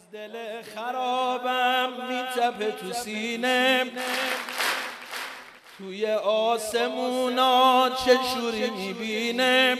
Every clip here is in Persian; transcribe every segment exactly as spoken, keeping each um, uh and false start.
دل خرابم میتپه تو سینه، توی آسمونا چه شوری میبینه.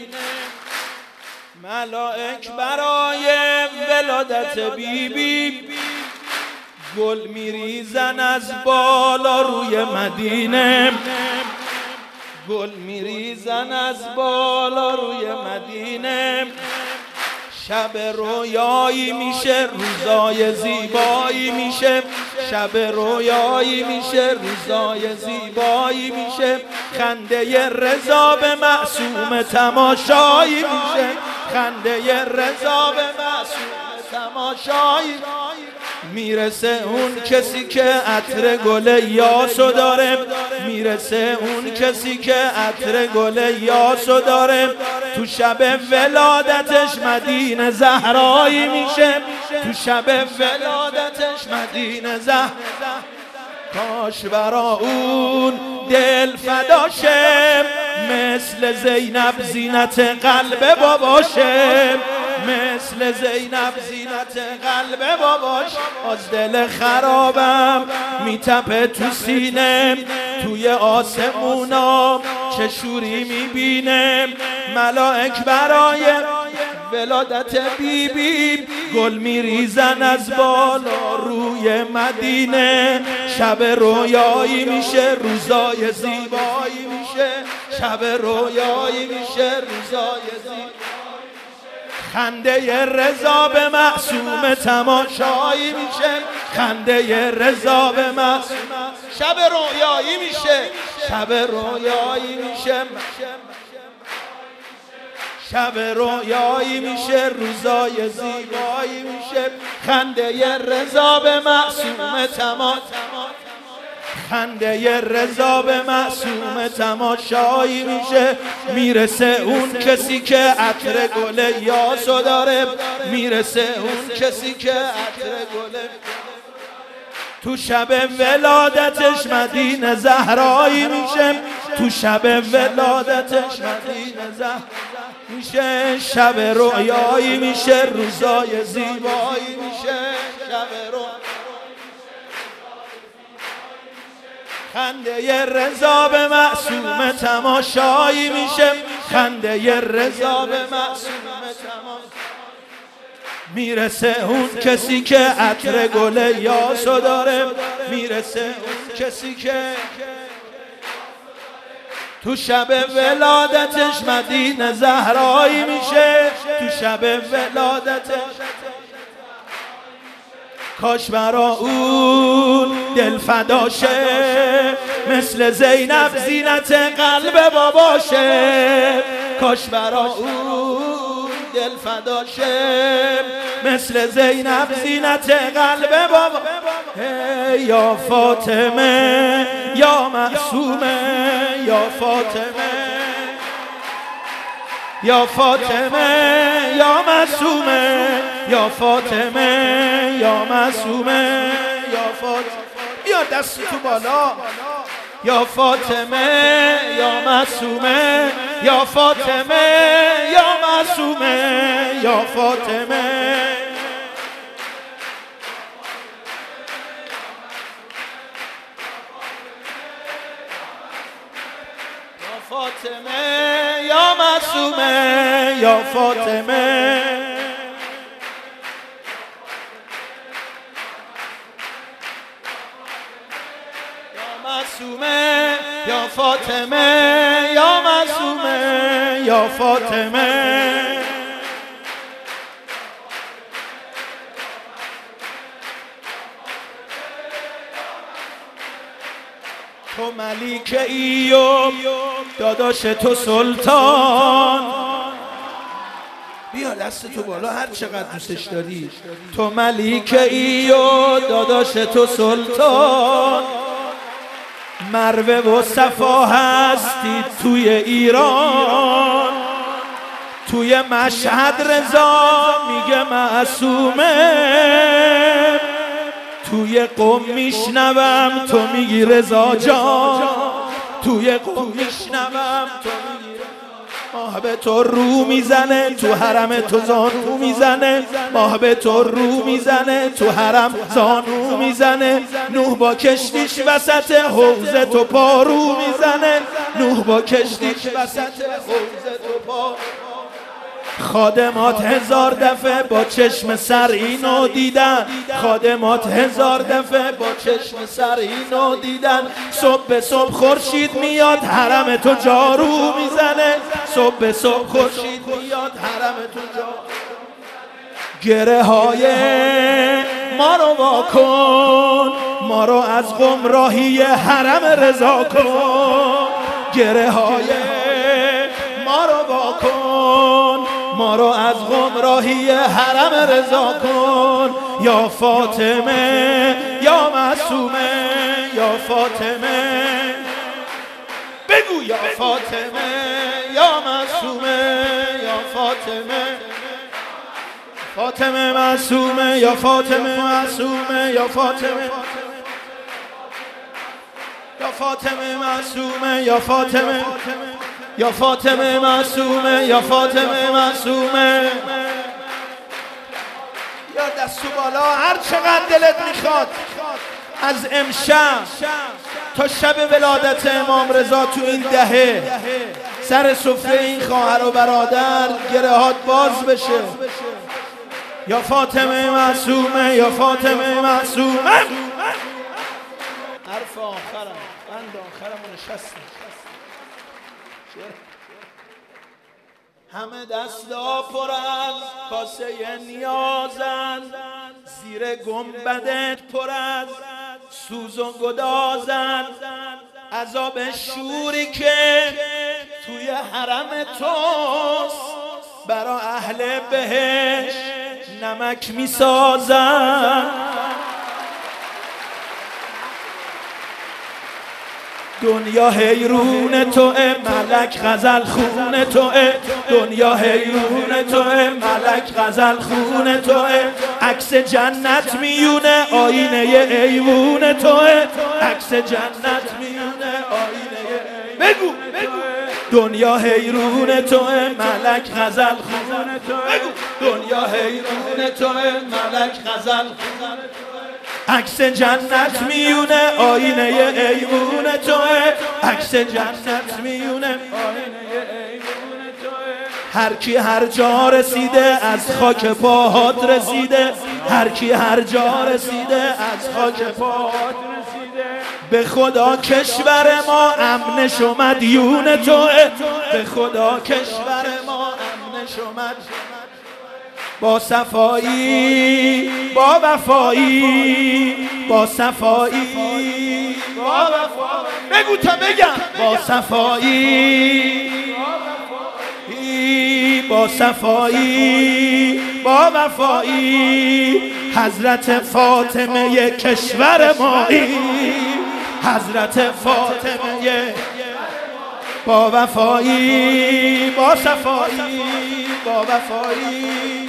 ملائک برای ولادت بیبی گل میریزن از بالا روی مدینه، گل میریزن از بالا روی مدینه. شب رویایی میشه روزای زیبایی میشه، شب رویایی میشه روزای زیبایی میشه. خنده رضا به معصوم تماشایی میشه، خنده رضا به معصوم تماشایی. میرسه اون کسی که عطر گل یاسو داره، میرسه اون کسی که عطر گل یاسو داره. تو شب ولادتش مدینه زهرایی میشه، تو شب ولادتش مدینه زهرایی. کاش برا اون دل فداشه، مثل زینب زینت قلب باباشه، مثل زینب زینت قلب باباش. از دل خرابم میتپه تو سینه، توی آسمونا چه شوری میبینه. ملائک برای ولادت بیبی گل میریزن از بالا روی مدینه. شب رویایی میشه روزای زیبایی میشه، شب رویایی میشه روزای زیبایی. خنده رضا به معصوم تماشایی میشه، خنده رضا به معصوم. شب رویایی میشه، شب رویایی میشه، شب رویایی میشه روزای زیبایی میشه. خنده رضا به معصوم تماشایی، خنده رضا به معصوم تماشایی میشه. میرسه اون کسی که عطر گل یاسو داره، میرسه اون کسی که عطر گل. تو شب ولادتش مدینه زهرایی میشه، تو شب ولادتش مدینه زهرایی میشه. شب رویایی میشه روزای زیبایی میشه، شب رویایی. خنده رضا به معصوم تماشایی میشه، خنده رضا به معصوم تماشایی. میرسه اون کسی که عطر گل یاسو داره، میرسه اون کسی که تو شب ولادتش مدینه زهرایی میشه، تو شب ولادتش. کاش برا اون دل فداشه، مثل زینب زینت قلب باباشه. کاش برا اون دل فداشه، مثل زینب زینت قلب بابا. یا فاطمه یا معصومه، یا فاطمه یا فاطمه یا معصومه، یا فاطمه یا معصومه، یا فاطمه. بیا دست تو بالا. یا فاطمه یا معصومه، یا فاطمه یا معصومه، یا فاطمه. فاطمه یا معصومه، یا فاطمه. یا معصومه یا فاطمه، یا معصومه یا فاطمه. تو ملیک ای و داداش تو سلطان. بیا دست تو بالا هر چقدر دوستش داری. تو ملیک ای و داداش تو سلطان. مروه و صفا هستی توی ایران، توی مشهد رضا میگه معصومه. توی قم میشنوم تو میگی رضا جان، توی قم میشنوم تو میگی. ماه به تو رو میزنه تو حرم تو زانو میزنه ماه به تو رو میزنه تو حرم زانو میزنه نوح با کشتیش وسط حوض تو پارو میزنه نوح با کشتیش وسط حوض تو پارو خادمات هزار دفعه با چشم سر اینو دیدن خادمات هزار دفعه با چشم سر اینو دیدن صبح به صبح خورشید میاد حرم تو جارو میزنه صبح به صبح خورشید میاد حرم تو جارو گره های ما رو واکن ما رو از گمراهی حرم رضا کن گره های ما رو واکن ما رو از گمراهی حرم رضا کن یا فاطمه یا معصومه یا فاطمه بگو یا فاطمه یا معصومه یا فاطمه فاطمه معصومه یا فاطمه معصومه یا فاطمه یا فاطمه معصومه یا فاطمه یا فاطمه معصومه یا فاطمه معصومه یا دستو بالا هر چقدر دلت میخواد از امشب تا شب ولادت امام رضا تو این دهه سر سفره این خواهر و برادر گرهات باز بشه یا فاطمه معصومه یا فاطمه معصومه حرف آخرم بند آخرم نشستم همه دستا پر از کاسه نیازند زیر گنبدت پر از سوز و گدازند عذاب شوری که توی حرم توست برا اهل بهشت نمک میسازند دنیا حیرون توه ملک غزل خون توه دنیا حیرون توه ملک غزل خون توه عکس جنت میونه آینه ایوون توه عکس جنت میونه آینه بگو دنیا حیرون توه ملک غزل خون توه دنیا حیرون توه ملک غزل خون عکس جنت میونه آینه ایوون توه عکس جنت میونه آینه ایوون توه هر کی هر جا رسیده از خاک پاهات رسیده هر کی هر جا رسیده از خاک پاهات رسیده به خدا کشور ما امنش و مدیون توه به خدا کشور ما امنش و مدیون با صفایی با وفایی با صفایی با وفایی بگو تا بگم با صفایی با صفایی با وفایی حضرت فاطمه کشور مایی حضرت فاطمه با وفایی با صفایی با وفایی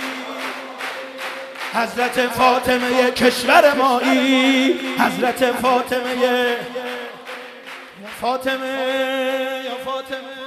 حضرت فاطمه کشور مایی حضرت فاطمه فاطمه یا فاطمه